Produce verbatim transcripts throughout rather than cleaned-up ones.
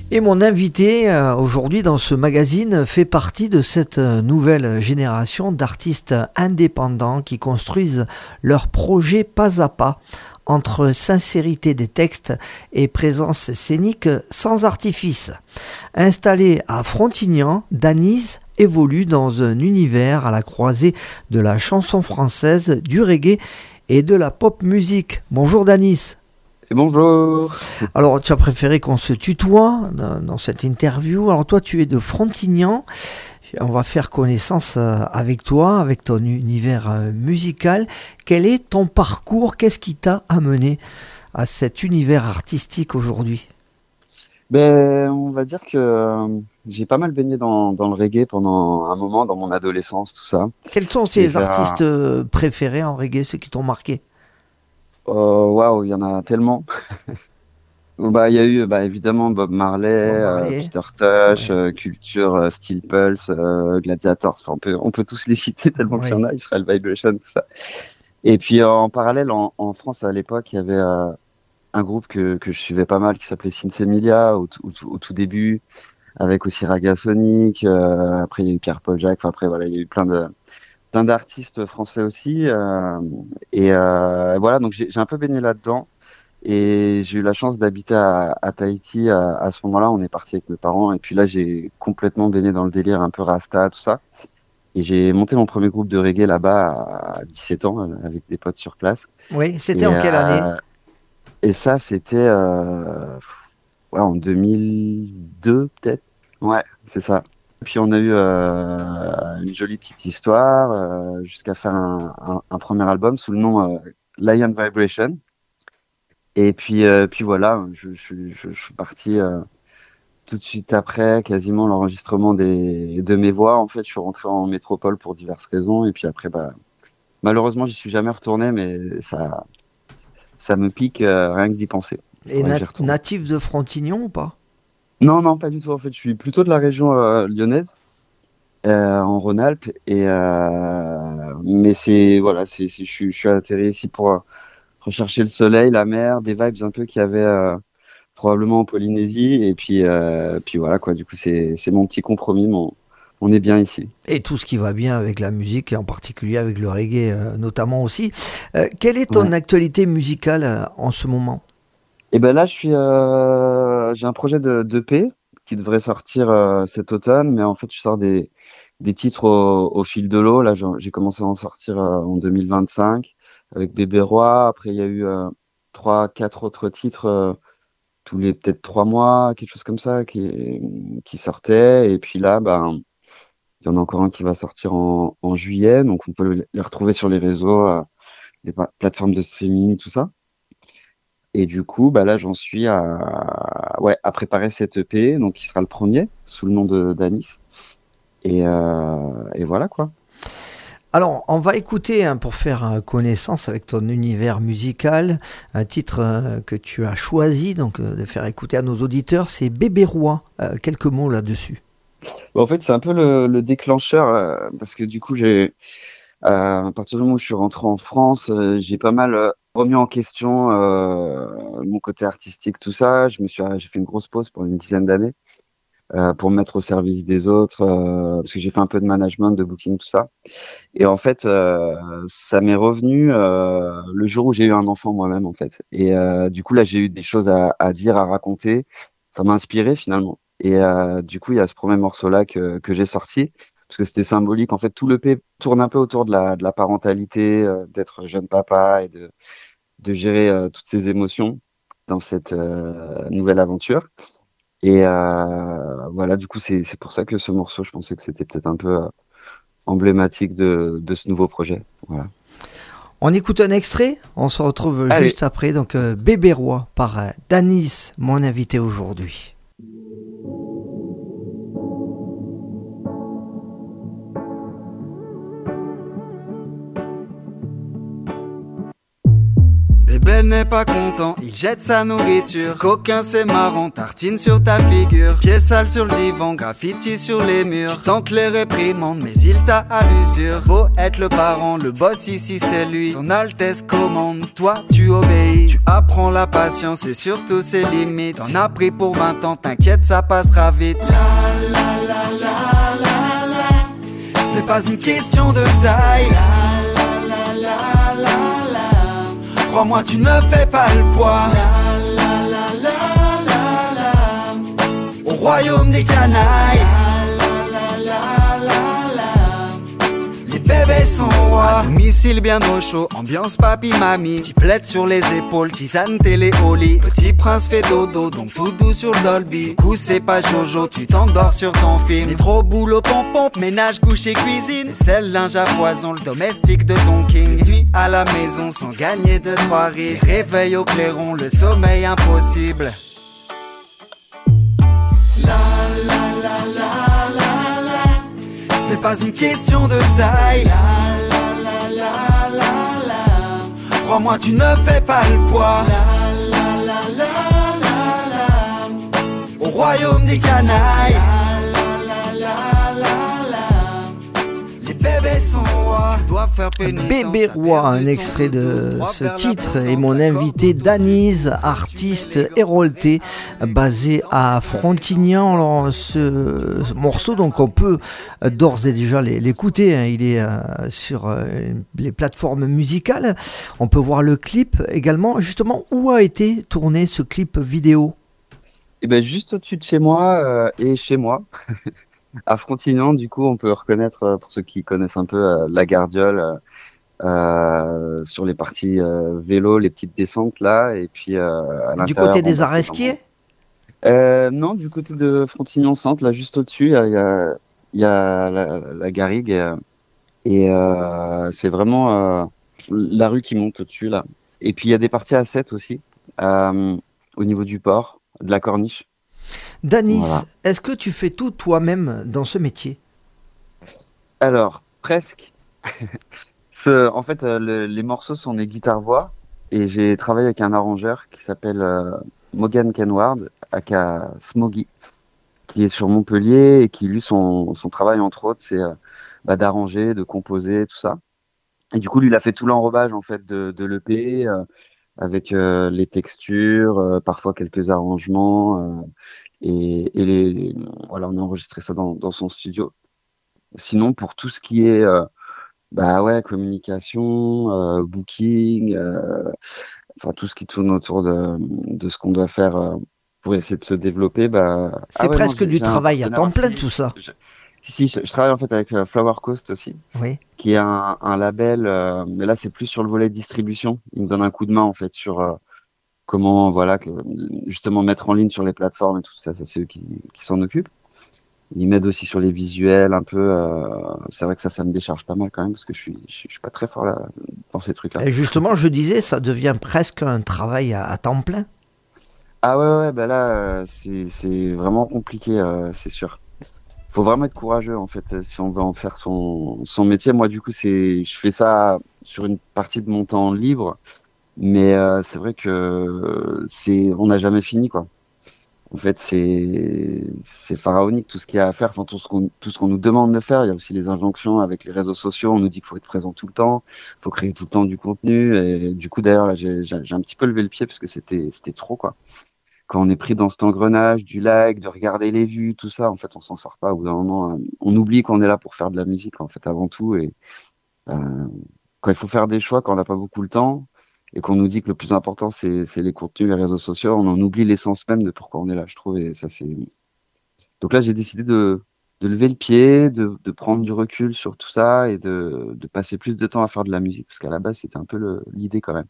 Et mon invité euh, aujourd'hui dans ce magazine fait partie de cette euh, nouvelle génération d'artistes indépendants qui construisent leurs projets pas à pas, entre sincérité des textes et présence scénique sans artifice. Installé à Frontignan, Danise évolue dans un univers à la croisée de la chanson française, du reggae et de la pop musique. Bonjour Danis. Et bonjour. Alors, tu as préféré qu'on se tutoie dans, dans cette interview. Alors, toi, tu es de Frontignan. On va faire connaissance euh, avec toi, avec ton univers euh, musical. Quel est ton parcours? Qu'est-ce qui t'a amené à cet univers artistique aujourd'hui? Ben, on va dire que euh, j'ai pas mal baigné dans, dans le reggae pendant un moment, dans mon adolescence, tout ça. Quels sont Et tes artistes vers... euh, préférés en reggae, ceux qui t'ont marqué? oh, waouh, il y en a tellement. Bah, il y a eu bah, évidemment Bob Marley, Bob euh, Marley. Peter Tosh, Ouais, euh, Culture, euh, Steel Pulse, euh, Gladiators. Enfin, on peut, on peut tous les citer tellement qu'il y en ouais. a. Israel Vibration, tout ça. Et puis euh, en parallèle, en, en France à l'époque, il y avait euh, un groupe que, que je suivais pas mal qui s'appelait Sins Emilia au, tout- au, tout au tout début, avec aussi Raga Sonic. Euh, après, il y a eu Pierre-Paul Jacques. Enfin, après, voilà, il y a eu plein de plein d'artistes français aussi. Euh, et euh, voilà, donc j'ai j'ai un peu baigné là-dedans. Et j'ai eu la chance d'habiter à, à Tahiti. À, à ce moment-là, on est parti avec mes parents. Et puis là, j'ai complètement baigné dans le délire, un peu Rasta, tout ça. Et j'ai monté mon premier groupe de reggae là-bas à dix-sept ans, euh, avec des potes sur place. Oui, c'était Et, en quelle année? euh, et ça, c'était euh, ouais, en deux mille deux, peut-être. Ouais, c'est ça. Puis on a eu euh, une jolie petite histoire euh, jusqu'à faire un, un- un premier album sous le nom euh, Lion Vibration. Et puis, euh, puis voilà, je, je, je, je suis parti euh, tout de suite après, quasiment l'enregistrement des, de mes voix. En fait, je suis rentré en métropole pour diverses raisons. Et puis après, bah, malheureusement, j'y suis jamais retourné, mais ça, ça me pique euh, rien que d'y penser. Il Et faudrait que nat- j'y retourne. natif de Frontignan ou pas? Non, non, pas du tout. En fait, je suis plutôt de la région euh, lyonnaise, euh, en Rhône-Alpes. Et euh, mais c'est voilà, c'est, c'est, je, suis- je suis atterri ici pour euh, rechercher le soleil, la mer, des vibes un peu qu'il y avait euh, probablement en Polynésie. Et puis, euh, puis voilà quoi. Du coup, c'est, c'est mon petit compromis. Mon, on est bien ici. Et tout ce qui va bien avec la musique, et en particulier avec le reggae euh, notamment aussi. Euh, quelle est ton Ouais. actualité musicale euh, en ce moment? Et ben là, je suis, euh, j'ai un projet de d'E P qui devrait sortir euh, cet automne, mais en fait, je sors des, des titres au, au fil de l'eau. Là, j'en- j'ai commencé à en sortir euh, en deux mille vingt-cinq avec Bébé Roi. Après, il y a eu euh, trois, quatre autres titres euh, tous les peut-être trois mois, quelque chose comme ça, qui, qui sortaient. Et puis là, ben, il y en a encore un qui va sortir en, en juillet, donc on peut les retrouver sur les réseaux, euh, les pa- plateformes de streaming, tout ça. Et du coup, bah là, j'en suis à, ouais, à préparer cette E P, donc qui sera le premier sous le nom de d'Anis. Et, euh, et voilà quoi. Alors, on va écouter, hein, pour faire euh, connaissance avec ton univers musical, un titre euh, que tu as choisi donc euh, de faire écouter à nos auditeurs, c'est Bébé Roi. Euh, quelques mots là-dessus. Bon, en fait, c'est un peu le, le déclencheur euh, parce que du coup, j'ai euh, à partir du moment où je suis rentré en France, euh, j'ai pas mal euh, remis en question euh, mon côté artistique, tout ça. Je me suis, j'ai fait une grosse pause pour une dizaine d'années. Euh, pour me mettre au service des autres, euh, parce que j'ai fait un peu de management, de booking, tout ça. Et en fait, euh, ça m'est revenu euh, le jour où j'ai eu un enfant moi-même, en fait. Et euh, du coup, là, j'ai eu des choses à, à dire, à raconter. Ça m'a inspiré finalement. Et euh, du coup, il y a ce premier morceau-là que, que j'ai sorti, parce que c'était symbolique. En fait, tout le P tourne un peu autour de la, de la parentalité, euh, d'être jeune papa et de, de gérer euh, toutes ses émotions dans cette euh, nouvelle aventure. Et euh, voilà, du coup, c'est c'est pour ça que ce morceau, je pensais que c'était peut-être un peu euh, emblématique de, de ce nouveau projet. Voilà. On écoute un extrait, on se retrouve Allez, juste après. Donc, euh, Bébé Roi par euh, Danis, mon invité aujourd'hui. Bébé Bel n'est pas content, il jette sa nourriture. C'est coquin, c'est marrant, tartine sur ta figure. Pieds sales sur le divan, graffiti sur les murs. Tu tentes les réprimandes, mais il t'a à l'usure. Faut être le parent, le boss ici c'est lui. Son Altesse commande, toi tu obéis. Tu apprends la patience et surtout ses limites. T'en as pris pour vingt ans, t'inquiète ça passera vite. La la la la la la. Ce n'est pas une question de taille. La la la la la la. Crois-moi tu ne fais pas le poids. La la la la la la. Au royaume des canailles. Bébés sont rois. À domicile bien au chaud, ambiance papi mamie. T'y plaide sur les épaules, tisane télé au lit. Petit prince fait dodo, donc tout doux sur le Dolby. Du coup c'est pas Jojo, tu t'endors sur ton film. T'es trop boulot pompon, ménage, coucher, cuisine. Celle linge à foison, le domestique de ton king. Nuit à la maison sans gagner de trois rides. Réveil au clairon, le sommeil impossible. La la la la la la. Ce n'est pas une question de taille. La la la la la la. Crois-moi tu ne fais pas le poids. La la la la la la. Au royaume des canailles. La la la la la. Les bébés sont rois. Doivent faire pénitence. Bébé roi, un extrait de ce titre, et mon invité Danise, artiste hérolté basé à Frontignan. Alors ce, ce morceau, donc on peut d'ores et déjà l'écouter, hein. Il est euh, sur euh, les plateformes musicales. On peut voir le clip également. Justement, où a été tourné ce clip vidéo? Et ben juste au-dessus de chez moi euh, et chez moi. À Frontignan, du coup, on peut reconnaître, pour ceux qui connaissent un peu, euh, la Gardiole, euh, sur les parties euh, vélo, les petites descentes là, et puis euh, à du l'intérieur. côté des on Aresquiers? euh, Non, du côté de Frontignan Centre, là, juste au-dessus, il y a, il y a, il y a la, la Garrigue, et, et euh, c'est vraiment euh, la rue qui monte au-dessus là. Et puis il y a des parties à sept aussi, euh, au niveau du port, de la Corniche. Danise, Voilà. est-ce que tu fais tout toi-même dans ce métier? Alors, presque. Ce, en fait, euh, le- les morceaux sont des guitares-voix et j'ai travaillé avec un arrangeur qui s'appelle euh, Morgan Kenward, aka Smoggy, qui est sur Montpellier et qui, lui, son, son travail, entre autres, c'est euh, bah, d'arranger, de composer, tout ça. Et du coup, lui, il a fait tout l'enrobage, en fait, de, de l'E P, euh, avec euh, les textures, euh, parfois quelques arrangements, euh, et, et les, voilà, on a enregistré ça dans, dans son studio. Sinon, pour tout ce qui est euh, bah ouais, communication, euh, booking, euh, enfin tout ce qui tourne autour de, de ce qu'on doit faire euh, pour essayer de se développer, bah C'est ah ouais, non, presque j'ai du j'ai un travail à partenaire temps plein aussi. tout ça. Je- si si, je, je travaille en fait avec euh, Flower Coast aussi, Oui. qui est un, un label, euh, mais là c'est plus sur le volet distribution. Il me donne un coup de main en fait sur euh, comment voilà que, justement mettre en ligne sur les plateformes et tout ça, ça c'est eux qui, qui s'en occupent. Il m'aide aussi sur les visuels un peu. Euh, c'est vrai que ça, ça me décharge pas mal quand même parce que je suis, je suis, je suis pas très fort là dans ces trucs-là. Et justement, je disais, ça devient presque un travail à, à temps plein. Ah ouais, ouais, bah là, euh, c'est, c'est vraiment compliqué, euh, c'est sûr. Faut vraiment être courageux en fait euh, si on veut en faire son, son métier. Moi, du coup, c'est, je fais ça sur une partie de mon temps libre, mais euh, c'est vrai que c'est, on n'a jamais fini quoi. En fait, c'est c'est pharaonique tout ce qu'il y a à faire, enfin, tout ce qu'on tout ce qu'on nous demande de faire. Il y a aussi les injonctions avec les réseaux sociaux. On nous dit qu'il faut être présent tout le temps, il faut créer tout le temps du contenu. Et du coup, d'ailleurs, là, j'ai j'ai j'ai un petit peu levé le pied parce que c'était c'était trop quoi. Quand on est pris dans cet engrenage du like, de regarder les vues, tout ça, en fait, on s'en sort pas. Au bout d'un moment, euh, on oublie qu'on est là pour faire de la musique en fait avant tout. Et euh, quand il faut faire des choix, quand on n'a pas beaucoup le temps et qu'on nous dit que le plus important c'est c'est les contenus, les réseaux sociaux, on en oublie l'essence même de pourquoi on est là, je trouve. Et ça c'est donc là j'ai décidé de de lever le pied, de de prendre du recul sur tout ça et de de passer plus de temps à faire de la musique parce qu'à la base c'était un peu le- l'idée quand même.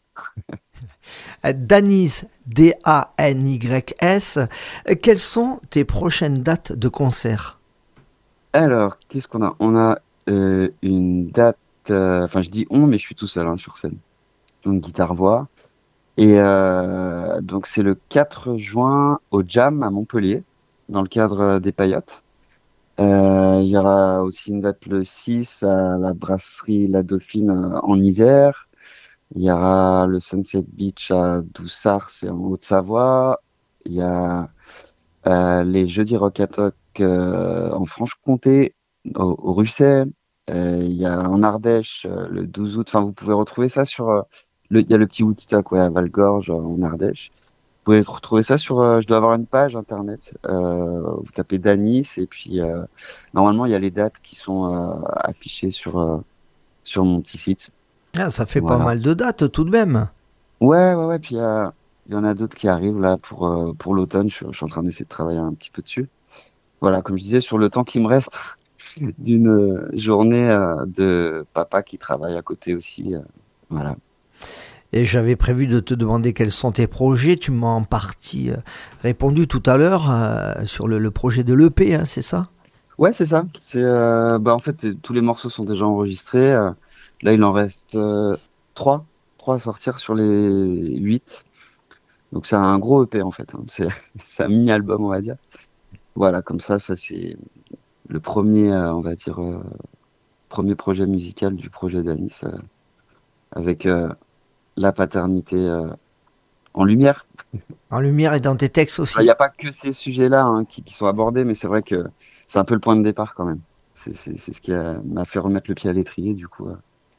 Euh, Danise, D A N Y S, euh, quelles sont tes prochaines dates de concert? Alors qu'est-ce qu'on a? On a euh, une date, euh, enfin je dis on, mais je suis tout seul hein, sur scène. Donc guitare-voix. Et euh, donc c'est le quatre juin au Jam à Montpellier, dans le cadre euh, des Paillotes. Euh, il y aura aussi une date le six à la brasserie La Dauphine euh, en Isère. Il y aura le Sunset Beach à Doussard, c'est en Haute-Savoie. Il y a euh, les Jeudis Rock à Toc euh, en Franche-Comté, au, au Russey. Euh, il y a en Ardèche euh, le douze août. Enfin, vous pouvez retrouver ça sur. Euh, le, il y a le petit Woodstock, ouais, à Valgorge, euh, en Ardèche. Vous pouvez retrouver ça sur. Euh, je dois avoir une page internet. Euh, vous tapez Danis et puis euh, normalement il y a les dates qui sont euh, affichées sur euh, sur mon petit site. Ah, ça fait Voilà. pas mal de dates tout de même. Ouais, ouais, ouais. Puis euh, il y en a d'autres qui arrivent là pour euh, pour l'automne. Je, suis- je suis en train d'essayer de travailler un petit peu dessus. Voilà, comme je disais, sur le temps qui me reste d'une euh, journée euh, de papa qui travaille à côté aussi. euh, voilà. Et j'avais prévu de te demander quels sont tes projets. Tu m'as en partie euh, répondu tout à l'heure euh, sur le, le projet de l'E P, hein, c'est ça? Ouais, c'est ça. C'est euh, bah en fait euh, tous les morceaux sont déjà enregistrés. euh, là, il en reste euh, trois, trois à sortir sur les huit. Donc c'est un gros E P en fait. hein. C'est c'est un mini album, on va dire. Voilà, comme ça, ça c'est le premier, euh, on va dire, euh, premier projet musical du projet d'Anis euh, avec euh, la paternité euh, en lumière. En lumière et dans tes textes Il aussi. n'y a pas que ces sujets-là hein, qui, qui sont abordés, mais c'est vrai que c'est un peu le point de départ quand même. C'est c'est- c'est ce qui a- m'a fait remettre le pied à l'étrier, du coup. euh.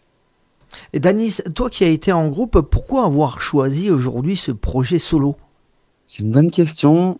Et Danis, toi qui as été en groupe, pourquoi avoir choisi aujourd'hui ce projet solo? C'est une bonne question.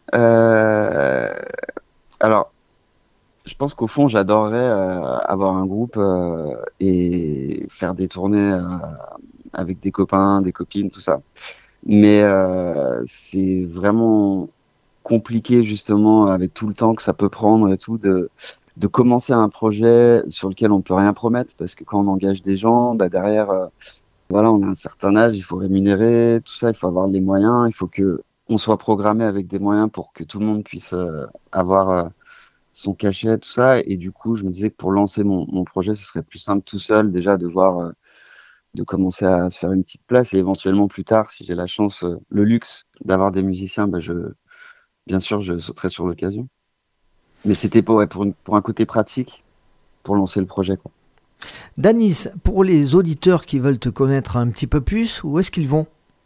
Euh, alors, je pense qu'au fond, j'adorerais euh, avoir un groupe euh, et faire des tournées euh, avec des copains, des copines, tout ça. Mais euh, c'est vraiment compliqué justement avec tout le temps que ça peut prendre et tout de de commencer un projet sur lequel on peut rien promettre parce que quand on engage des gens, bah derrière, euh, voilà, on a un certain âge, il faut rémunérer, tout ça, il faut avoir les moyens, il faut que on soit programmé avec des moyens pour que tout le monde puisse euh, avoir euh, son cachet, tout ça. Et du coup, je me disais que pour lancer mon, mon projet, ce serait plus simple tout seul déjà de voir, euh, de commencer à se faire une petite place et éventuellement plus tard, si j'ai la chance, euh, le luxe d'avoir des musiciens, bah je, bien sûr, je sauterai sur l'occasion. Mais c'était pour, ouais, pour, une, pour un côté pratique, pour lancer le projet, quoi. Danis, pour les auditeurs qui veulent te connaître un petit peu plus, où est-ce qu'ils vont?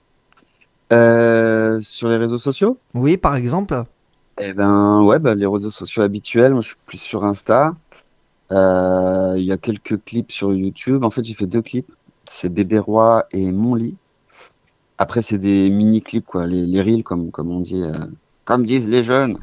Euh, sur les réseaux sociaux? Oui, par exemple. Eh ben, ouais, bah, les réseaux sociaux habituels. Moi, je suis plus sur Insta. Euh, Il y a quelques clips sur YouTube. En fait, j'ai fait deux clips. C'est Bébé Roi et Mon Lit. Après, c'est des mini-clips, quoi. Les, les reels, comme, comme on dit, euh, comme disent les jeunes.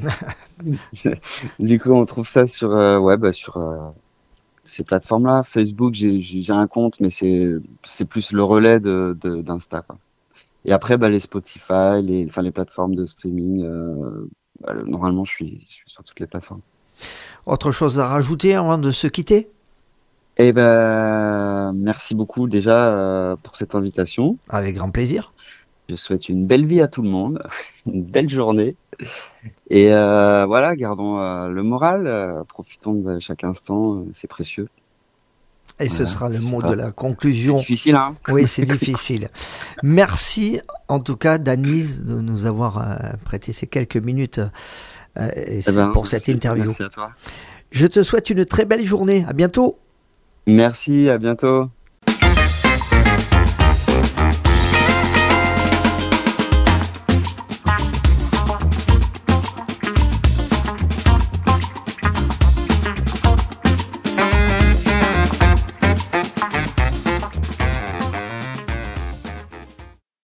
Du coup, on trouve ça sur, euh, ouais, bah, sur euh, ces plateformes-là. Facebook, j'ai, j'ai j'ai un compte, mais c'est, c'est plus le relais de, de, d'Insta, quoi. Et après, bah, les Spotify, les, enfin, les plateformes de streaming. Euh, bah, normalement, je suis, je suis sur toutes les plateformes. Autre chose à rajouter avant de se quitter? Eh ben, merci beaucoup déjà euh, pour cette invitation. Avec grand plaisir. Je souhaite une belle vie à tout le monde, une belle journée. Et euh, voilà, gardons euh, le moral, euh, profitons de chaque instant, euh, c'est précieux. Et ce Voilà, sera le je sais mot pas. de la C'est conclusion. difficile, hein? Oui, c'est difficile. Merci en tout cas, Danis, de nous avoir euh, prêté ces quelques minutes euh, et Eh c'est ben, pour cette merci, interview. merci à toi. Je te souhaite une très belle journée. À bientôt. Merci, à bientôt.